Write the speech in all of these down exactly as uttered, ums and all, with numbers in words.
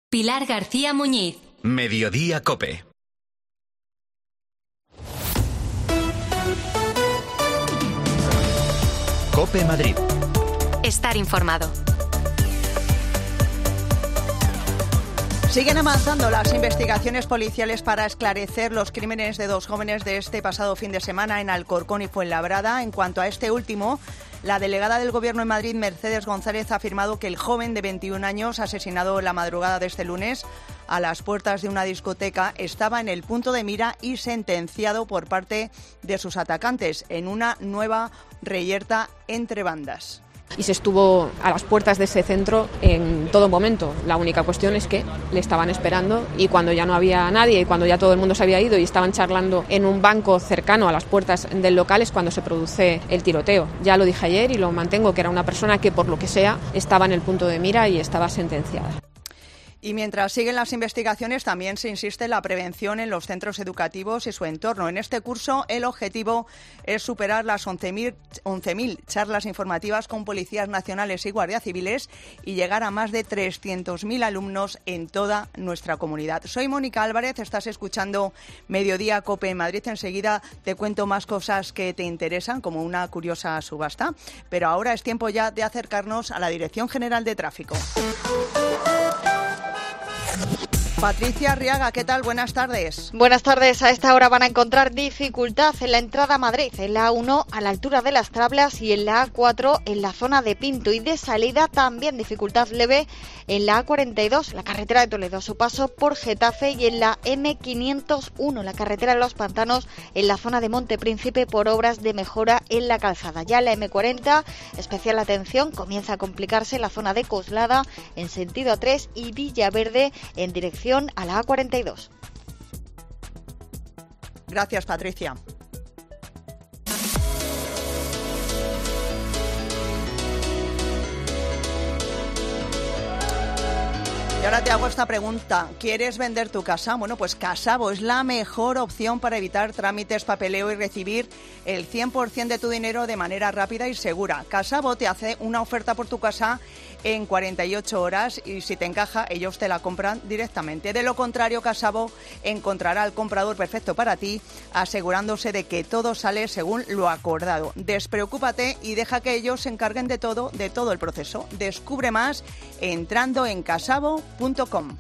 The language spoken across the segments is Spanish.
Pilar García Muñiz. Mediodía COPE. COPE Madrid. Estar informado. Siguen avanzando las investigaciones policiales para esclarecer los crímenes de dos jóvenes de este pasado fin de semana en Alcorcón y Fuenlabrada. En cuanto a este último, la delegada del Gobierno en Madrid, Mercedes González, ha afirmado que el joven de veintiún años, asesinado la madrugada de este lunes a las puertas de una discoteca, estaba en el punto de mira y sentenciado por parte de sus atacantes en una nueva reyerta entre bandas. Y se estuvo a las puertas de ese centro en todo momento. La única cuestión es que le estaban esperando, y cuando ya no había nadie y cuando ya todo el mundo se había ido y estaban charlando en un banco cercano a las puertas del local, es cuando se produce el tiroteo. Ya lo dije ayer y lo mantengo, que era una persona que, por lo que sea, estaba en el punto de mira y estaba sentenciada. Y mientras siguen las investigaciones, también se insiste en la prevención en los centros educativos y su entorno. En este curso, el objetivo es superar las once mil charlas informativas con policías nacionales y guardias civiles y llegar a más de trescientos mil alumnos en toda nuestra comunidad. Soy Mónica Álvarez, estás escuchando Mediodía COPE en Madrid. Enseguida te cuento más cosas que te interesan, como una curiosa subasta. Pero ahora es tiempo ya de acercarnos a la Dirección General de Tráfico. Patricia Arriaga, ¿qué tal? Buenas tardes. Buenas tardes. A esta hora van a encontrar dificultad en la entrada a Madrid, en la A uno a la altura de Las Trablas y en la A cuatro en la zona de Pinto. Y de salida también dificultad leve en la A cuarenta y dos, la carretera de Toledo, a su paso por Getafe, y en la eme quinientos uno, la carretera de Los Pantanos, en la zona de Montepríncipe, por obras de mejora en la calzada. Ya en la eme cuarenta, especial atención, comienza a complicarse la zona de Coslada en sentido A tres y Villaverde en dirección a la A cuarenta y dos. Gracias, Patricia. Y ahora te hago esta pregunta. ¿Quieres vender tu casa? Bueno, pues Casabo es la mejor opción para evitar trámites, papeleo y recibir el cien por ciento de tu dinero de manera rápida y segura. Casabo te hace una oferta por tu casa en cuarenta y ocho horas y si te encaja, ellos te la compran directamente. De lo contrario, Casabo encontrará al comprador perfecto para ti, asegurándose de que todo sale según lo acordado. Despreocúpate y deja que ellos se encarguen de todo, de todo el proceso. Descubre más entrando en casabo punto com.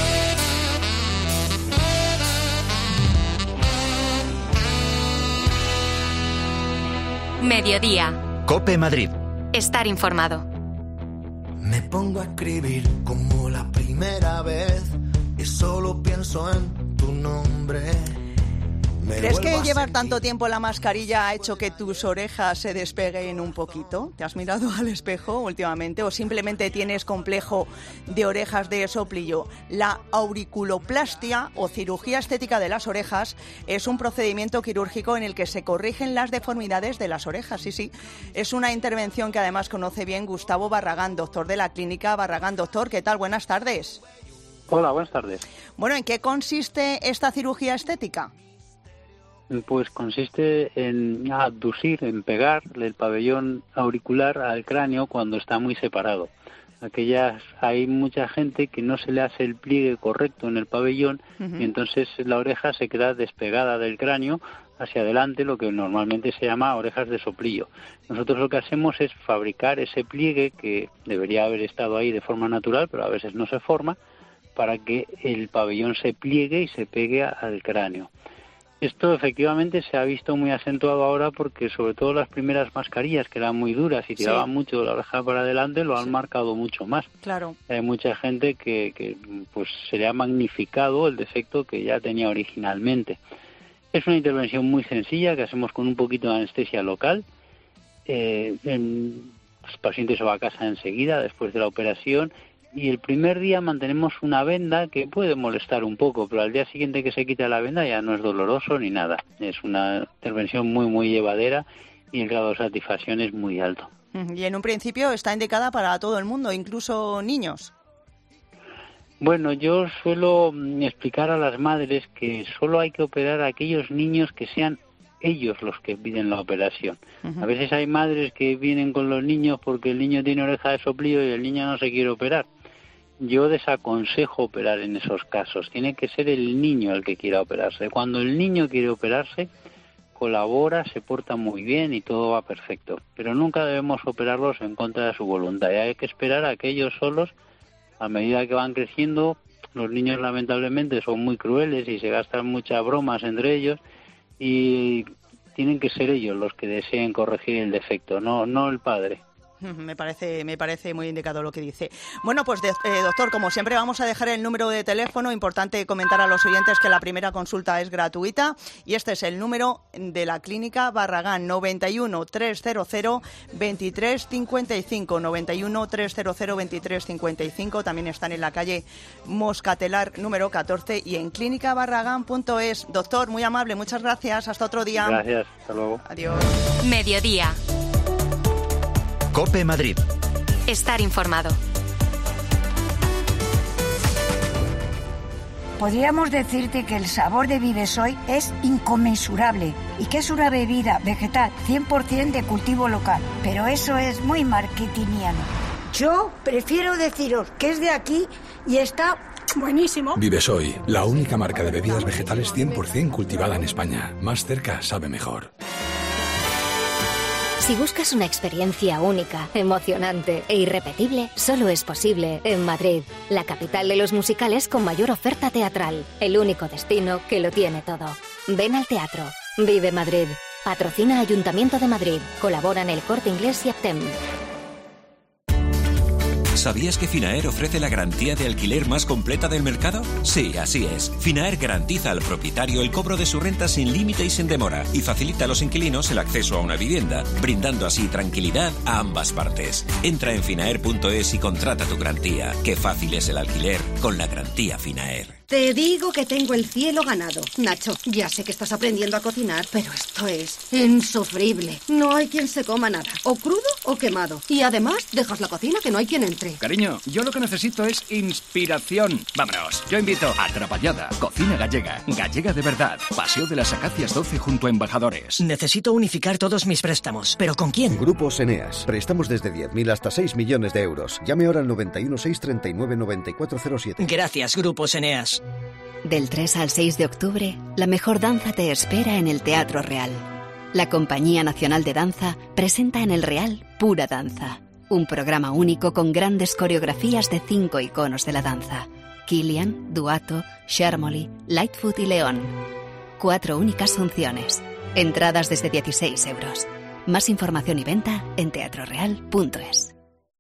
Mediodía. COPE Madrid. Estar informado. Me pongo a escribir como la primera vez y solo pienso en tu nombre. Me ¿Crees que llevar sentir... tanto tiempo la mascarilla ha hecho que tus orejas se despeguen un poquito? ¿Te has mirado al espejo últimamente o simplemente tienes complejo de orejas de soplillo? La auriculoplastia o cirugía estética de las orejas es un procedimiento quirúrgico en el que se corrigen las deformidades de las orejas. Sí, sí, es una intervención que además conoce bien Gustavo Barragán, doctor de la clínica Barragán. Doctor, ¿qué tal? Buenas tardes. Hola, buenas tardes. Bueno, ¿en qué consiste esta cirugía estética? Pues consiste en abducir, en pegar el pabellón auricular al cráneo cuando está muy separado. Aquellas, hay mucha gente que no se le hace el pliegue correcto en el pabellón, uh-huh. y entonces la oreja se queda despegada del cráneo hacia adelante, lo que normalmente se llama orejas de soplillo. Nosotros lo que hacemos es fabricar ese pliegue que debería haber estado ahí de forma natural, pero a veces no se forma, para que el pabellón se pliegue y se pegue al cráneo. Esto efectivamente se ha visto muy acentuado ahora porque sobre todo las primeras mascarillas, que eran muy duras y tiraban sí. mucho de la oreja para adelante, lo han sí. marcado mucho más. Claro. Hay mucha gente que, que pues se le ha magnificado el defecto que ya tenía originalmente. Es una intervención muy sencilla que hacemos con un poquito de anestesia local. Eh, el paciente se va a casa enseguida después de la operación. Y el primer día mantenemos una venda que puede molestar un poco, pero al día siguiente que se quita la venda ya no es doloroso ni nada. Es una intervención muy, muy llevadera y el grado de satisfacción es muy alto. Y en un principio está indicada para todo el mundo, incluso niños. Bueno, yo suelo explicar a las madres que solo hay que operar a aquellos niños que sean ellos los que piden la operación. Uh-huh. A veces hay madres que vienen con los niños porque el niño tiene oreja de soplillo y el niño no se quiere operar. yo desaconsejo operar en esos casos. Tiene que ser el niño el que quiera operarse. Cuando el niño quiere operarse, colabora, se porta muy bien y todo va perfecto. Pero nunca debemos operarlos en contra de su voluntad. Y hay que esperar a que ellos solos, a medida que van creciendo, los niños lamentablemente son muy crueles y se gastan muchas bromas entre ellos y tienen que ser ellos los que deseen corregir el defecto, no, no el padre. Me parece, me parece muy indicado lo que dice. Bueno, pues de, eh, doctor, como siempre vamos a dejar el número de teléfono. Importante comentar a los oyentes que la primera consulta es gratuita y este es el número de la Clínica Barragán, noventa y uno, trescientos veintitrés cincuenta y cinco, noventa y uno, trescientos veintitrés cincuenta y cinco. También están en la calle Moscatelar número catorce y en clínica barragán punto es. Doctor, muy amable, muchas gracias. Hasta otro día. Gracias, hasta luego. Adiós. Mediodía. COPE Madrid. Estar informado. Podríamos decirte que el sabor de Vivesoy es inconmensurable y que es una bebida vegetal cien por ciento de cultivo local. Pero eso es muy marketingiano. Yo prefiero deciros que es de aquí y está buenísimo. Vivesoy, la única marca de bebidas vegetales cien por ciento cultivada en España. Más cerca sabe mejor. Si buscas una experiencia única, emocionante e irrepetible, solo es posible en Madrid, la capital de los musicales con mayor oferta teatral, el único destino que lo tiene todo. Ven al teatro. Vive Madrid. Patrocina Ayuntamiento de Madrid. Colaboran El Corte Inglés y Aptem. ¿Sabías que Finaer ofrece la garantía de alquiler más completa del mercado? Sí, así es. Finaer garantiza al propietario el cobro de su renta sin límite y sin demora y facilita a los inquilinos el acceso a una vivienda, brindando así tranquilidad a ambas partes. Entra en finaer punto es y contrata tu garantía. Qué fácil es el alquiler con la garantía Finaer. Te digo que tengo el cielo ganado. Nacho, ya sé que estás aprendiendo a cocinar, pero esto es insufrible. No hay quien se coma nada, o crudo o quemado. Y además, dejas la cocina que no hay quien entre. Cariño, yo lo que necesito es inspiración. Vámonos, yo invito a Atrapallada, cocina gallega, gallega de verdad. Paseo de las Acacias doce junto a Embajadores. Necesito unificar todos mis préstamos, ¿pero con quién? Grupos Eneas. Préstamos desde diez mil hasta seis millones de euros. Llame ahora al noventa y uno, seiscientos treinta y nueve, noventa y cuatro cero siete. Gracias, Grupos Eneas. Del tres al seis de octubre, la mejor danza te espera en el Teatro Real. La Compañía Nacional de Danza presenta en el Real Pura Danza, un programa único con grandes coreografías de cinco iconos de la danza: Kilian, Duato, Sharmoli, Lightfoot y León. Cuatro únicas funciones. Entradas desde dieciséis euros. Más información y venta en teatro real punto es.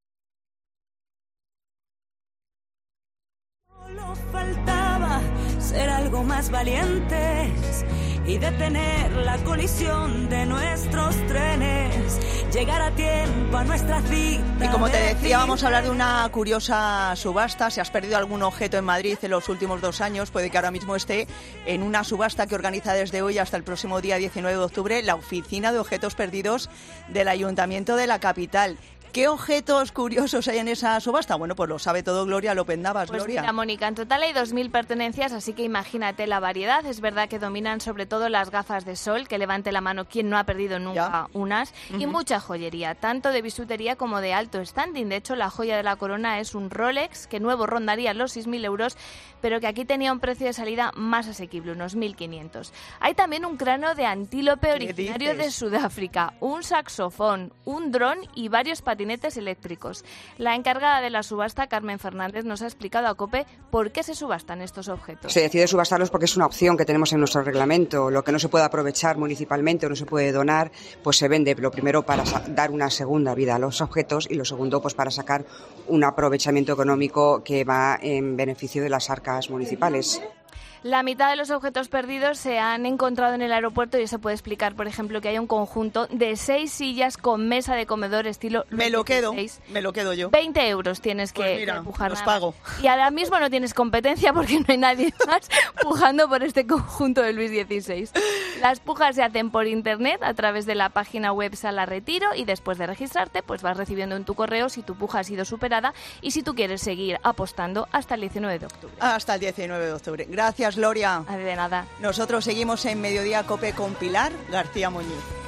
Faltaba ser algo más valientes y detener la colisión de nuestros trenes, llegar a tiempo a nuestra cita. Y como te decía, vamos a hablar de una curiosa subasta. Si has perdido algún objeto en Madrid en los últimos dos años, puede que ahora mismo esté en una subasta que organiza desde hoy hasta el próximo día diecinueve de octubre la Oficina de Objetos Perdidos del Ayuntamiento de la capital. ¿Qué objetos curiosos hay en esa subasta? Bueno, pues lo sabe todo Gloria López Navas. Pues Gloria. Mira, Mónica, en total hay dos mil pertenencias, así que imagínate la variedad. Es verdad que dominan sobre todo las gafas de sol, que levante la mano quien no ha perdido nunca ¿Ya? unas, uh-huh. y mucha joyería, tanto de bisutería como de alto standing. De hecho, la joya de la corona es un Rolex, que nuevo rondaría los seis mil euros, pero que aquí tenía un precio de salida más asequible, unos mil quinientos. Hay también un cráneo de antílope originario de Sudáfrica, un saxofón, un dron y varios patinetes eléctricos. La encargada de la subasta, Carmen Fernández, nos ha explicado a COPE por qué se subastan estos objetos. Se decide subastarlos porque es una opción que tenemos en nuestro reglamento. Lo que no se puede aprovechar municipalmente o no se puede donar, pues se vende. Lo primero para dar una segunda vida a los objetos y lo segundo pues para sacar un aprovechamiento económico que va en beneficio de las arcas municipales. La mitad de los objetos perdidos se han encontrado en el aeropuerto y eso puede explicar, por ejemplo, que hay un conjunto de seis sillas con mesa de comedor estilo... Me lo quedo, me lo quedo yo. veinte euros tienes que, pues mira, que pujar. Los pago. Y ahora mismo no tienes competencia porque no hay nadie más pujando por este conjunto de Luis dieciséis. Las pujas se hacen por internet a través de la página web Sala Retiro y después de registrarte pues vas recibiendo en tu correo si tu puja ha sido superada y si tú quieres seguir apostando hasta el diecinueve de octubre. Hasta el diecinueve de octubre. Gracias, Gloria. De nada. Nosotros seguimos en Mediodía COPE con Pilar García Muñiz.